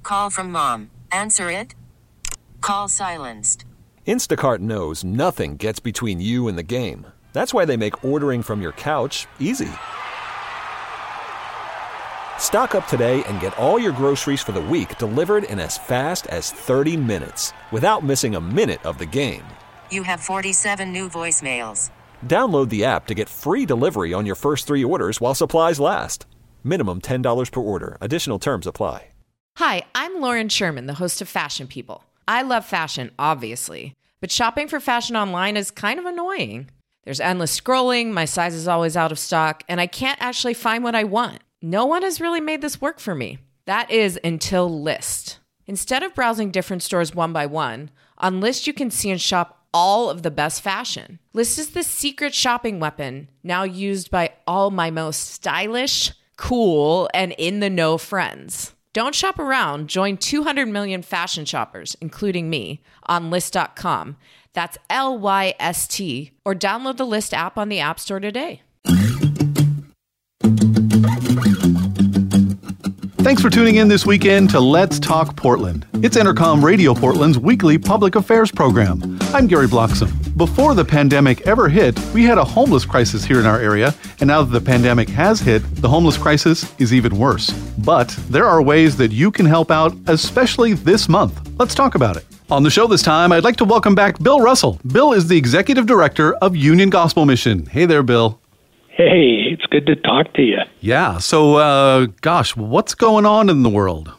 Call from mom. Answer it. Call silenced. Instacart knows nothing gets between you and the game. That's why they make ordering from your couch easy. Stock up today and get all your groceries for the week delivered in as fast as 30 minutes without missing a minute of the game. You have 47 new voicemails. Download the app to get free delivery on your first 3 orders while supplies last. Minimum $10 per order. Additional terms apply. Hi, I'm Lauren Sherman, the host of Fashion People. I love fashion, obviously, but shopping for fashion online is kind of annoying. There's endless scrolling, my size is always out of stock, and I can't actually find what I want. No one has really made this work for me. That is until Lyst. Instead of browsing different stores one by one, on Lyst you can see and shop all of the best fashion. Lyst is the secret shopping weapon now used by all my most stylish, cool, and in-the-know friends. Don't shop around. Join 200 million fashion shoppers, including me, on Lyst.com. That's Lyst, or download the Lyst app on the App Store today. Thanks for tuning in this weekend to Let's Talk Portland. It's Entercom Radio Portland's weekly public affairs program. I'm Gary Bloxam. Before the pandemic ever hit, we had a homeless crisis here in our area, and now that the pandemic has hit, the homeless crisis is even worse. But there are ways that you can help out, especially this month. Let's talk about it. On the show this time, I'd like to welcome back Bill Russell. Bill is the Executive Director of Union Gospel Mission. Hey there, Bill. Hey, it's good to talk to you. Yeah, so, what's going on in the world?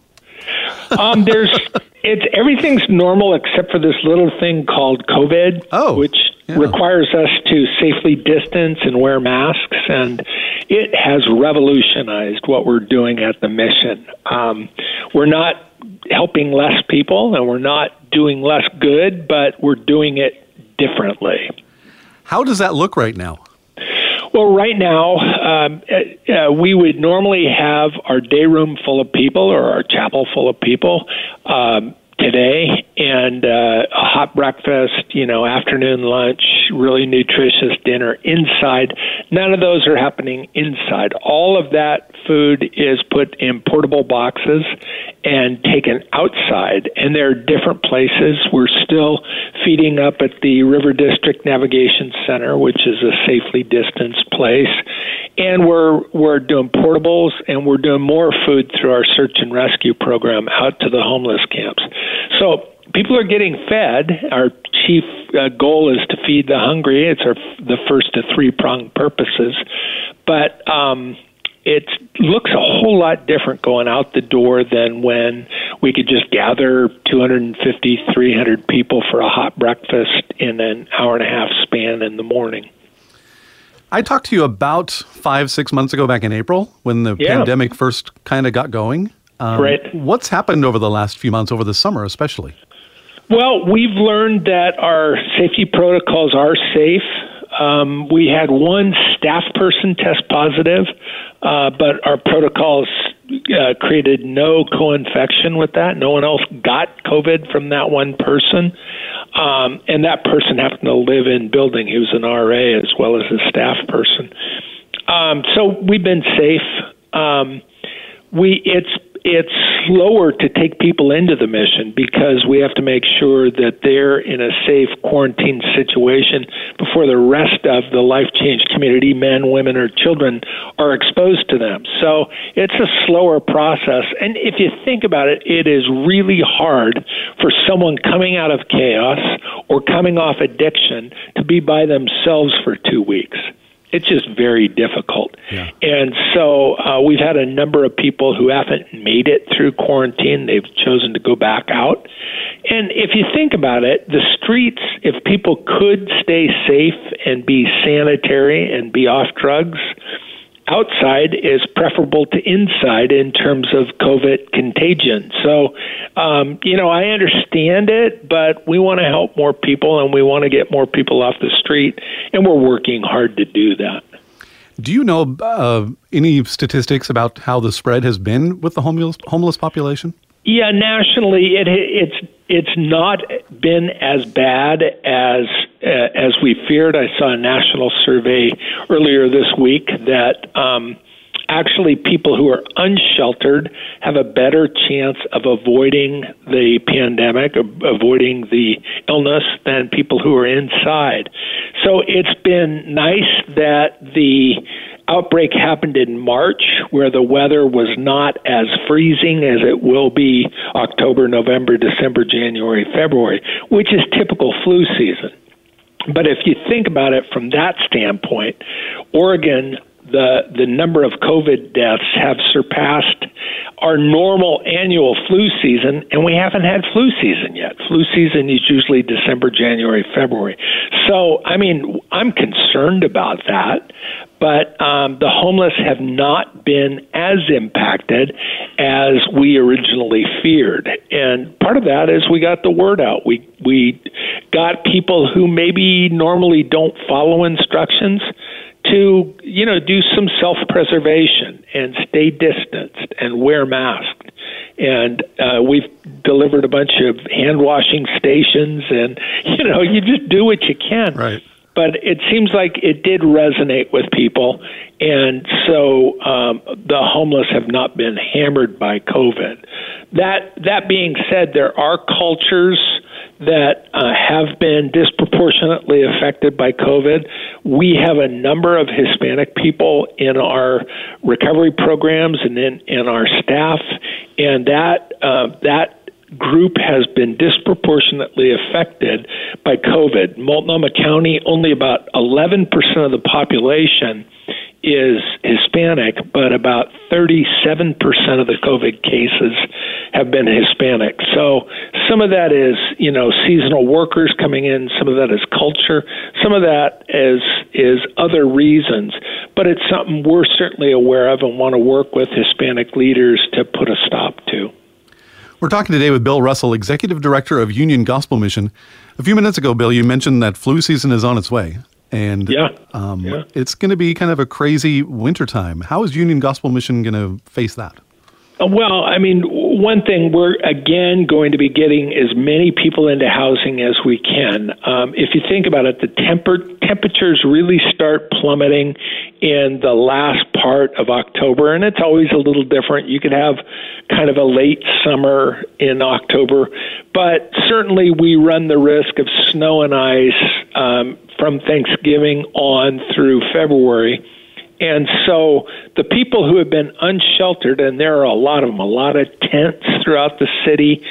Everything's normal except for this little thing called COVID, which requires us to safely distance and wear masks, and it has revolutionized what we're doing at the mission. We're not helping less people, and we're not doing less good, but we're doing it differently. How does that look right now? Well, right now, we would normally have our day room full of people or our chapel full of people today, and a hot breakfast, afternoon lunch, really nutritious dinner inside. None of those are happening inside. All of that food is put in portable boxes and taken outside, and there are different places. We're still feeding up at the River District Navigation Center, which is a safely distanced place, and we're doing portables, and we're doing more food through our search and rescue program out to the homeless camps. So people are getting fed. Our chief goal is to feed the hungry. It's the first of 3-pronged purposes, but it looks a whole lot different going out the door than when we could just gather 250, 300 people for a hot breakfast in an hour-and-a-half span in the morning. I talked to you about 5-6 months ago back in April when the pandemic first kind of got going. Right. What's happened over the last few months, over the summer especially? Well, we've learned that our safety protocols are safe. We had one staff person test positive, but our protocols created no co-infection with that. No one else got COVID from that one person. And that person happened to live in building. He was an RA as well as a staff person. So we've been safe. It's slower to take people into the mission because we have to make sure that they're in a safe quarantine situation before the rest of the Life Change community, men, women, or children, are exposed to them. So it's a slower process. And if you think about it, it is really hard for someone coming out of chaos or coming off addiction to be by themselves for 2 weeks. It's just very difficult. Yeah. And so we've had a number of people who haven't made it through quarantine. They've chosen to go back out. And if you think about it, the streets, if people could stay safe and be sanitary and be off drugs, outside is preferable to inside in terms of COVID contagion. So, I understand it, but we want to help more people and we want to get more people off the street, and we're working hard to do that. Do you know any statistics about how the spread has been with the homeless population? Yeah, nationally, it's not been as bad as we feared. I saw a national survey earlier this week that actually people who are unsheltered have a better chance of avoiding the pandemic, avoiding the illness than people who are inside. So it's been nice that the outbreak happened in March, where the weather was not as freezing as it will be October, November, December, January, February, which is typical flu season. But if you think about it from that standpoint, Oregon, the number of COVID deaths have surpassed our normal annual flu season, and we haven't had flu season yet. Flu season is usually December, January, February. So, I mean, I'm concerned about that, but the homeless have not been as impacted as we originally feared. And part of that is we got the word out. We got people who maybe normally don't follow instructions to, do some self-preservation and stay distanced and wear masks. And we've delivered a bunch of hand-washing stations, and, you just do what you can. Right. But it seems like it did resonate with people, and so the homeless have not been hammered by COVID. That being said, there are cultures that have been disproportionately affected by COVID. We have a number of Hispanic people in our recovery programs and in our staff, and that group has been disproportionately affected by COVID. Multnomah County, only about 11% of the population is Hispanic, but about 37% of the COVID cases have been Hispanic. So some of that is, seasonal workers coming in, some of that is culture, some of that is other reasons, but it's something we're certainly aware of and want to work with Hispanic leaders to put a stop to. We're talking today with Bill Russell, Executive Director of Union Gospel Mission. A few minutes ago, Bill, you mentioned that flu season is on its way. And it's going to be kind of a crazy wintertime. How is Union Gospel Mission going to face that? Well, I mean, one thing, we're again going to be getting as many people into housing as we can. If you think about it, the temperatures really start plummeting in the last part of October, and it's always a little different. You could have kind of a late summer in October, but certainly we run the risk of snow and ice from Thanksgiving on through February. And so the people who have been unsheltered, and there are a lot of them, a lot of tents throughout the city,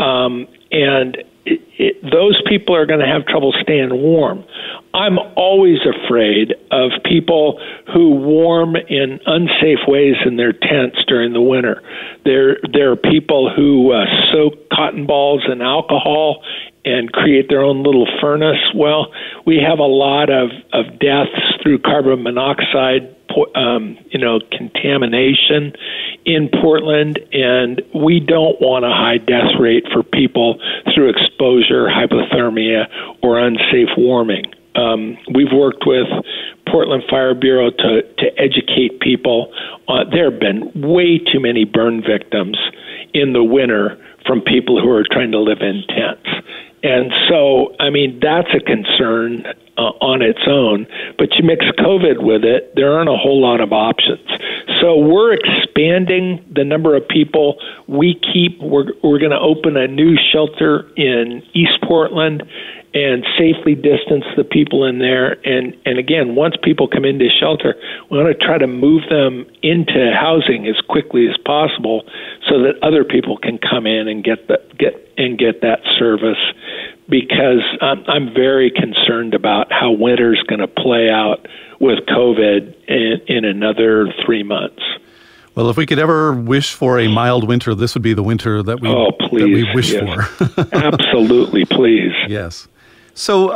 and those people are going to have trouble staying warm. I'm always afraid of people who warm in unsafe ways in their tents during the winter. There are people who soak cotton balls in alcohol and create their own little furnace. Well, we have a lot of deaths through carbon monoxide, contamination in Portland, and we don't want a high death rate for people through exposure, hypothermia, or unsafe warming. We've worked with Portland Fire Bureau to educate people. There have been way too many burn victims in the winter from people who are trying to live in tents. And so, I mean, that's a concern on its own, but you mix COVID with it, there aren't a whole lot of options. So we're expanding the number of people we keep. We're going to open a new shelter in East Portland and safely distance the people in there. And again, once people come into shelter, we want to try to move them into housing as quickly as possible so that other people can come in and get that service. Because I'm very concerned about how winter's going to play out with COVID in another 3 months. Well, if we could ever wish for a mild winter, this would be the winter that we wish for. Absolutely, please. Yes. So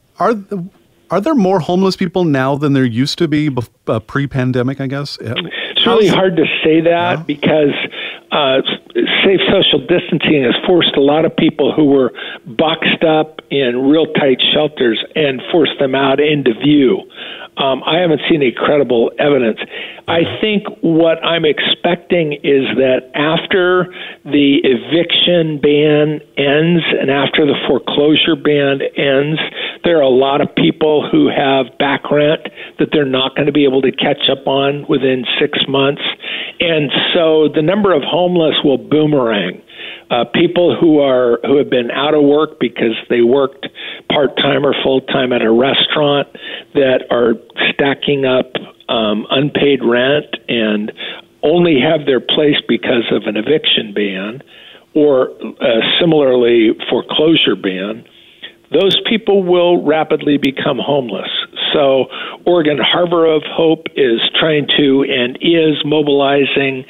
are there more homeless people now than there used to be pre-pandemic, I guess? It's really hard to say that because safe social distancing has forced a lot of people who were boxed up in real tight shelters and forced them out into view. I haven't seen any credible evidence. I think what I'm expecting is that after the eviction ban ends and after the foreclosure ban ends, there are a lot of people who have back rent that they're not going to be able to catch up on within 6 months. And so the number of homeless will boomerang. People who have been out of work because they worked part-time or full-time at a restaurant that are stacking up unpaid rent and only have their place because of an eviction ban or similarly foreclosure ban, those people will rapidly become homeless. So Oregon Harbor of Hope is trying to and is mobilizing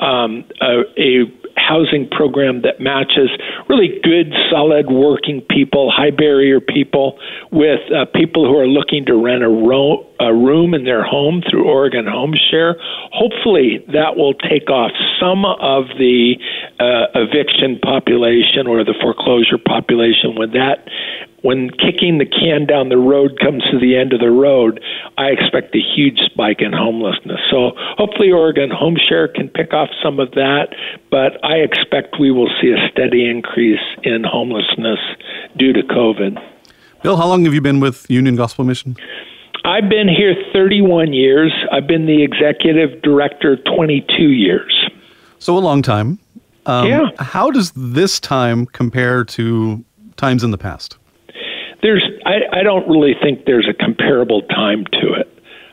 a housing program that matches really good, solid working people, high barrier people with people who are looking to rent a room in their home through Oregon Home Share. Hopefully that will take off some of the eviction population or the foreclosure population. When kicking the can down the road comes to the end of the road, I expect a huge spike in homelessness. So hopefully Oregon Home Share can pick off some of that, but I expect we will see a steady increase in homelessness due to COVID. Bill, how long have you been with Union Gospel Mission? I've been here 31 years. I've been the executive director 22 years. So a long time. Yeah. How does this time compare to times in the past? I don't really think there's a comparable time to it.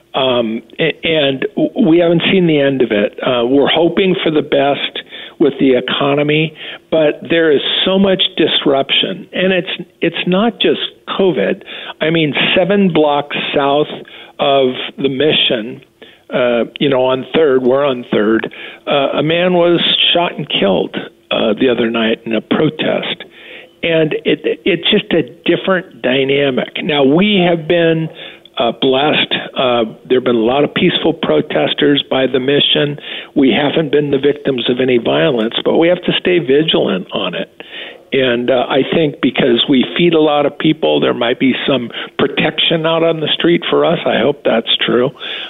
And we haven't seen the end of it. We're hoping for the best with the economy, but there is so much disruption. And it's not just COVID. I mean, 7 blocks south of the Mission, on 3rd, we're on 3rd, a man was shot and killed the other night in a protest. And it's just a different dynamic. Now, we have been blessed. There have been a lot of peaceful protesters by the Mission. We haven't been the victims of any violence, but we have to stay vigilant on it. And I think because we feed a lot of people, there might be some protection out on the street for us. I hope that's true.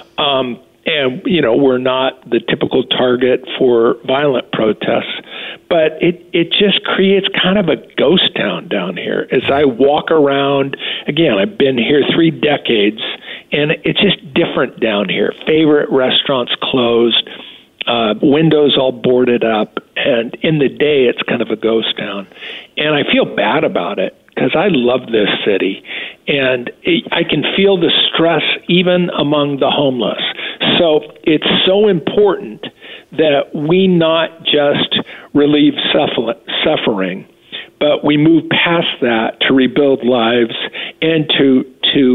And, we're not the typical target for violent protests. But it just creates kind of a ghost town down here. As I walk around, again, I've been here 3 decades, and it's just different down here. Favorite restaurants closed, windows all boarded up, and in the day, it's kind of a ghost town. And I feel bad about it because I love this city, and I can feel the stress even among the homeless. So it's so important that we not just relieve suffering, but we move past that to rebuild lives and to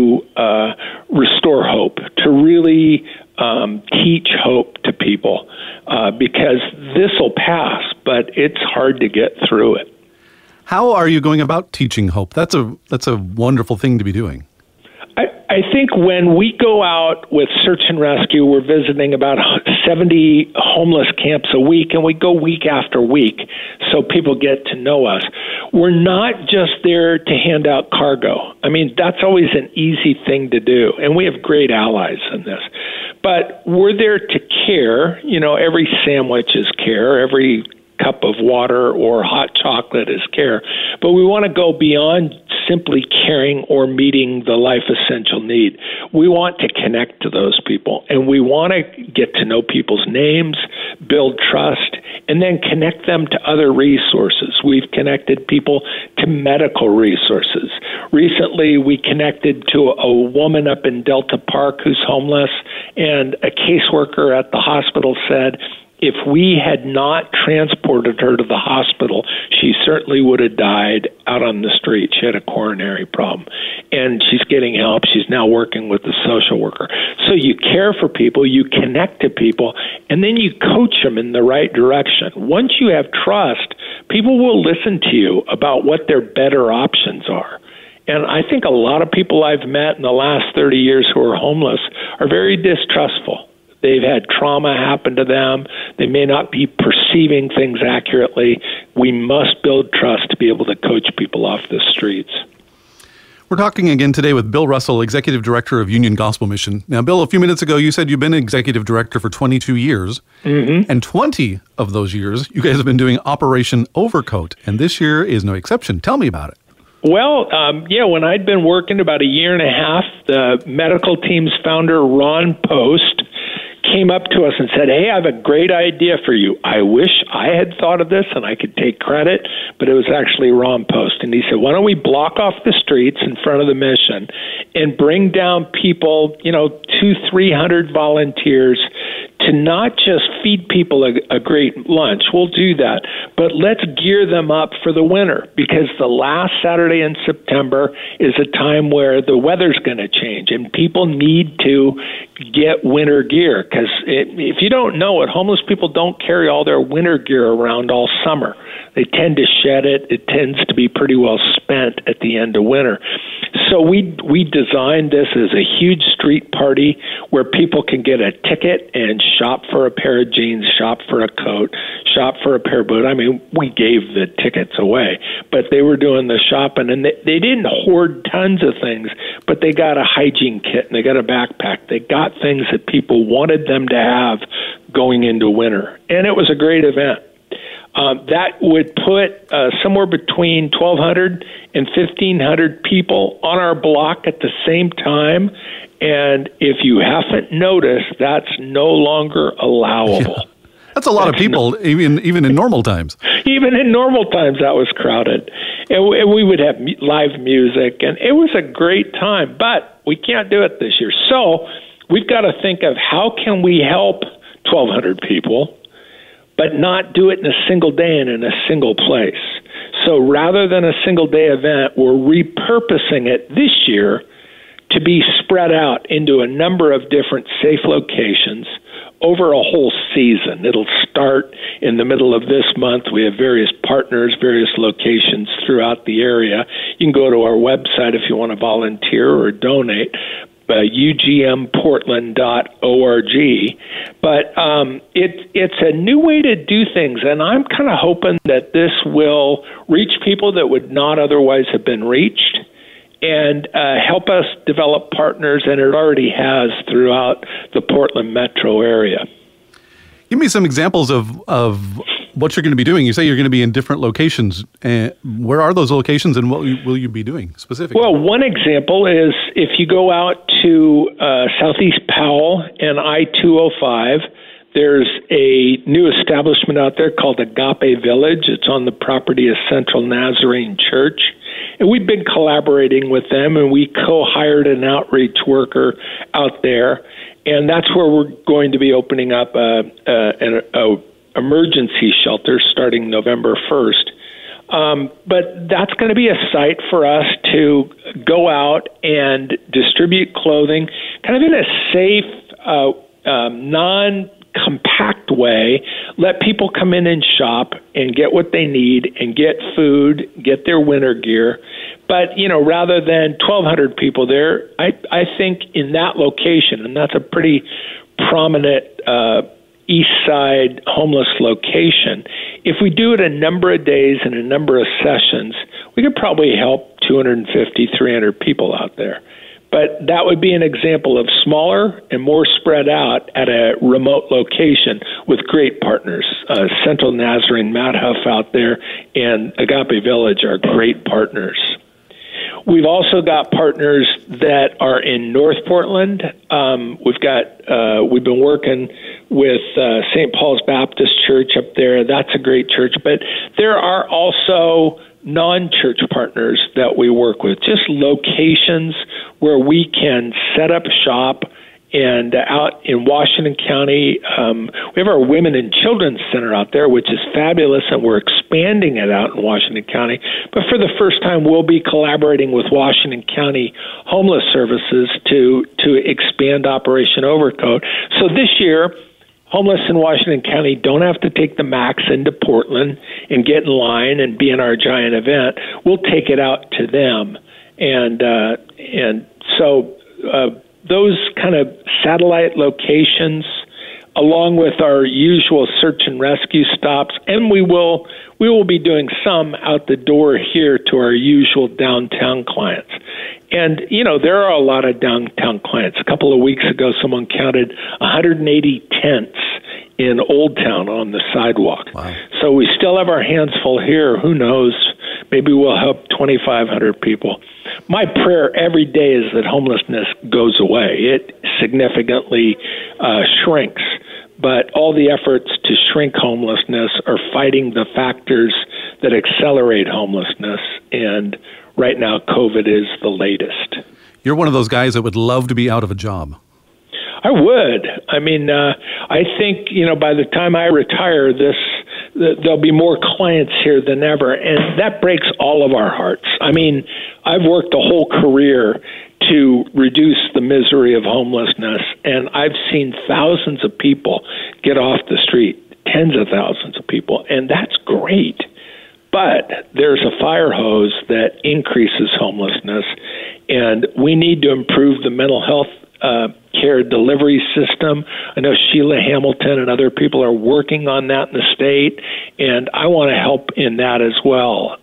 restore hope, to really teach hope to people, because this will pass, but it's hard to get through it. How are you going about teaching hope? That's a wonderful thing to be doing. I think when we go out with search and rescue, we're visiting about 70 homeless camps a week, and we go week after week so people get to know us. We're not just there to hand out cargo. I mean, that's always an easy thing to do, and we have great allies in this. But we're there to care. Every sandwich is care. Every cup of water or hot chocolate is care. But we want to go beyond simply caring or meeting the life essential need. We want to connect to those people, and we want to get to know people's names, build trust, and then connect them to other resources. We've connected people to medical resources. Recently, we connected to a woman up in Delta Park who's homeless, and a caseworker at the hospital said, if we had not transported her to the hospital, she certainly would have died out on the street. She had a coronary problem. And she's getting help. She's now working with the social worker. So you care for people, you connect to people, and then you coach them in the right direction. Once you have trust, people will listen to you about what their better options are. And I think a lot of people I've met in the last 30 years who are homeless are very distrustful. They've had trauma happen to them. They may not be perceiving things accurately. We must build trust to be able to coach people off the streets. We're talking again today with Bill Russell, Executive Director of Union Gospel Mission. Now, Bill, a few minutes ago, you said you've been Executive Director for 22 years. Mm-hmm. And 20 of those years, you guys have been doing Operation Overcoat. And this year is no exception. Tell me about it. Well, when I'd been working about a year and a half, the medical team's founder, Ron Post, came up to us and said, "Hey, I have a great idea for you. I wish I had thought of this and I could take credit, but it was actually Ron Post." And he said, "Why don't we block off the streets in front of the mission and bring down people, 200-300 volunteers to not just feed people a great lunch. We'll do that, but let's gear them up for the winter, because the last Saturday in September is a time where the weather's going to change and people need to get winter gear. Because if you don't know it, homeless people don't carry all their winter gear around all summer. They tend to shed it. It tends to be pretty well spent at the end of winter. So we designed this as a huge street party where people can get a ticket and shop for a pair of jeans, shop for a coat, shop for a pair of boots. I mean, we gave the tickets away, but they were doing the shopping, and they didn't hoard tons of things, but they got a hygiene kit and they got a backpack. They got things that people wanted them to have going into winter, and it was a great event. That would put somewhere between 1,200 and 1,500 people on our block at the same time. And if you haven't noticed, that's no longer allowable. Yeah. That's a lot of people, even in normal times. Even in normal times, that was crowded. And we would have live music, and it was a great time. But we can't do it this year. So we've got to think of how can we help 1,200 people, but not do it in a single day and in a single place. So rather than a single day event, we're repurposing it this year to be spread out into a number of different safe locations over a whole season. It'll start in the middle of this month. We have various partners, various locations throughout the area. You can go to our website if you want to volunteer or donate, ugmportland.org. But it's a new way to do things, and I'm kind of hoping that this will reach people that would not otherwise have been reached, and help us develop partners, and it already has throughout the Portland metro area. Give me some examples of what you're going to be doing. You say you're going to be in different locations. Where are those locations, and what will you be doing specifically? Well, one example is if you go out to Southeast Powell and I-205, there's a new establishment out there called Agape Village. It's on the property of Central Nazarene Church. And we've been collaborating with them, and we co-hired an outreach worker out there. And that's where we're going to be opening up an emergency shelter starting November 1st. But that's going to be a site for us to go out and distribute clothing kind of in a safe, non-compact way. Let people come in and shop and get what they need and get food, get their winter gear. But, rather than 1,200 people there, I think in that location, and that's a pretty prominent east side homeless location, if we do it a number of days and a number of sessions, we could probably help 250, 300 people out there. But that would be an example of smaller and more spread out at a remote location with great partners. Central Nazarene, Matt Huff out there, and Agape Village are great partners. We've also got partners that are in North Portland. We've been working with St. Paul's Baptist Church up there. That's a great church. But there are also non-church partners that we work with, just locations where we can set up shop. And out in Washington County, we have our Women and Children's Center out there, which is fabulous, and we're expanding it out in Washington County. But for the first time, we'll be collaborating with Washington County Homeless Services to expand Operation Overcoat. So this year, homeless in Washington County don't have to take the MAX into Portland and get in line and be in our giant event. We'll take it out to them. And so those kind of satellite locations along with our usual search and rescue stops, and we will be doing some out the door here to our usual downtown clients. And, there are a lot of downtown clients. A couple of weeks ago, someone counted 180 tents in Old Town on the sidewalk. Wow. So we still have our hands full here. Who knows? Maybe we'll help 2,500 people. My prayer every day is that homelessness goes away. It significantly shrinks. But all the efforts to shrink homelessness are fighting the factors that accelerate homelessness. And right now, COVID is the latest. You're one of those guys that would love to be out of a job. I would. I mean, I think, by the time I retire, there'll be more clients here than ever, and that breaks all of our hearts. I mean, I've worked a whole career to reduce the misery of homelessness, and I've seen thousands of people get off the street, tens of thousands of people, and that's great. But there's a fire hose that increases homelessness, and we need to improve the mental health care delivery system. I know Sheila Hamilton and other people are working on that in the state, and I want to help in that as well.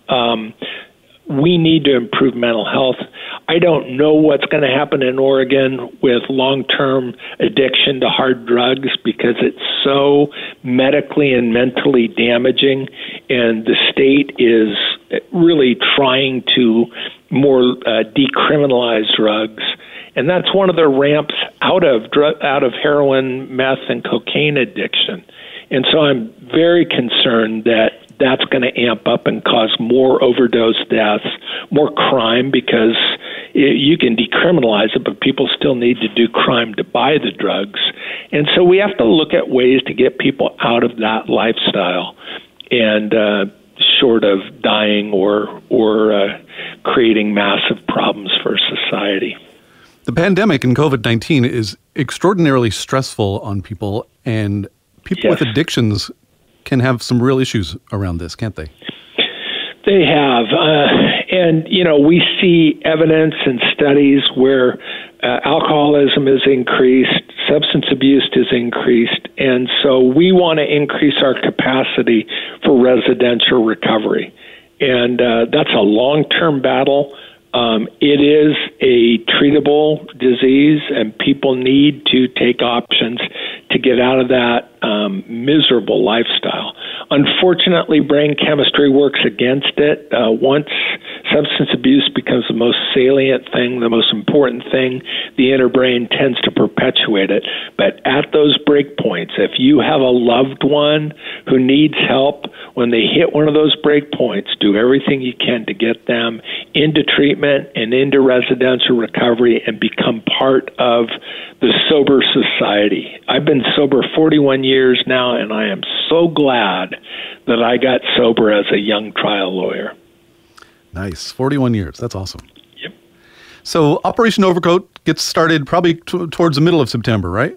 We need to improve mental health. I don't know what's going to happen in Oregon with long-term addiction to hard drugs because it's so medically and mentally damaging, and the state is really trying to more decriminalize drugs. And that's one of the ramps out of heroin, meth, and cocaine addiction. And so I'm very concerned that that's going to amp up and cause more overdose deaths, more crime, because you can decriminalize it, but people still need to do crime to buy the drugs. And so we have to look at ways to get people out of that lifestyle and short of dying or creating massive problems for society. The pandemic and COVID-19 is extraordinarily stressful on people, and people with addictions can have some real issues around this, can't they? They have. And, we see evidence and studies where alcoholism is increased, substance abuse is increased, and so we want to increase our capacity for residential recovery. And that's a long-term battle. It is a treatable disease, and people need to take options to get out of that miserable lifestyle. Unfortunately, brain chemistry works against it. Once substance abuse becomes the most salient thing, the most important thing, the inner brain tends to perpetuate it. But at those break points, if you have a loved one who needs help, when they hit one of those break points, do everything you can to get them into treatment and into residential recovery and become part of the sober society. I've been sober 41 years now, and I am so glad that I got sober as a young trial lawyer. Nice. 41 years. That's awesome. Yep. So Operation Overcoat gets started probably towards the middle of September, right?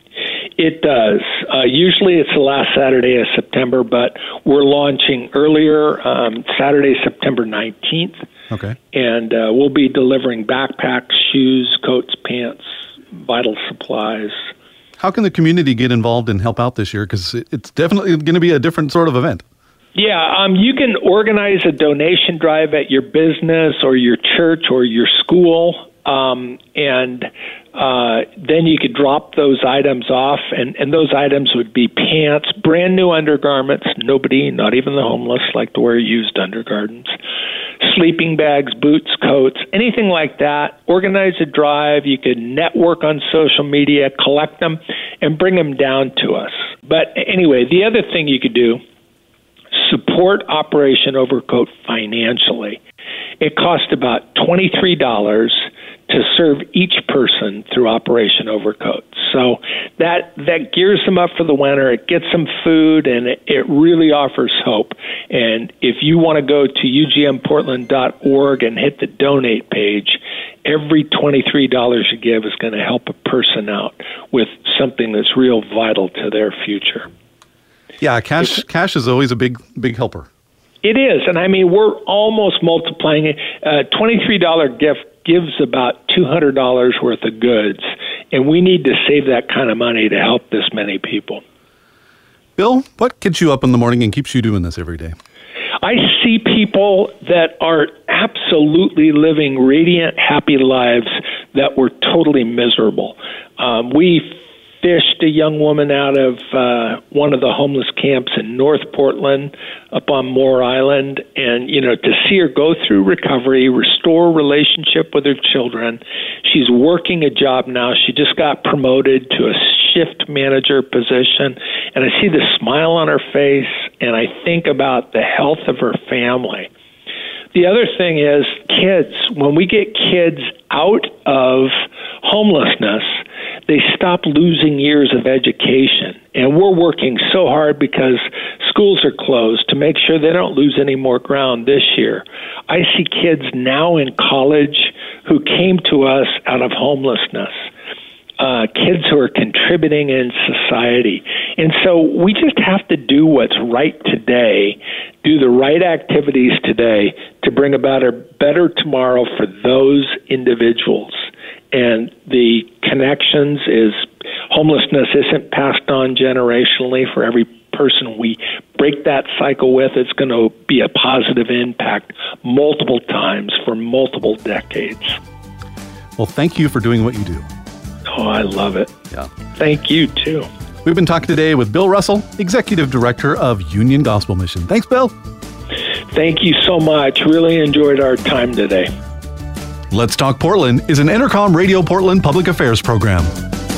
It does. Usually it's the last Saturday of September, but we're launching earlier, Saturday, September 19th. Okay. And we'll be delivering backpacks, shoes, coats, pants, vital supplies. How can the community get involved and help out this year? Because it's definitely going to be a different sort of event. Yeah, you can organize a donation drive at your business or your church or your school, and then you could drop those items off, and those items would be pants, brand new undergarments. Nobody, not even the homeless, like to wear used undergarments. Sleeping bags, boots, coats, anything like that. Organize a drive. You could network on social media, collect them, and bring them down to us. But anyway, the other thing you could do, support Operation Overcoat financially. It costs about $23 to serve each person through Operation Overcoat. So that gears them up for the winter. It gets them food, and it really offers hope. And if you want to go to ugmportland.org and hit the donate page, every $23 you give is going to help a person out with something that's real vital to their future. Yeah, cash is always a big helper. It is, and I mean, we're almost multiplying it. $23 gift gives about $200 worth of goods, And we need to save that kind of money to help this many people. Bill, what gets you up in the morning and keeps you doing this every day? I see people that are absolutely living radiant, happy lives that were totally miserable. We fished a young woman out of one of the homeless camps in North Portland up on Moore Island. And, to see her go through recovery, restore relationship with her children. She's working a job now. She just got promoted to a shift manager position. And I see the smile on her face, and I think about the health of her family. The other thing is kids. When we get kids out of homelessness, they stop losing years of education. And we're working so hard because schools are closed to make sure they don't lose any more ground this year. I see kids now in college who came to us out of homelessness. Kids who are contributing in society. And so we just have to do what's right today, do the right activities today to bring about a better tomorrow for those individuals. And the connections is homelessness isn't passed on generationally. For every person we break that cycle with, it's going to be a positive impact multiple times for multiple decades. Well, thank you for doing what you do. Oh, I love it. Yeah. Thank you, too. We've been talking today with Bill Russell, Executive Director of Union Gospel Mission. Thanks, Bill. Thank you so much. Really enjoyed our time today. Let's Talk Portland is an Entercom Radio Portland public affairs program.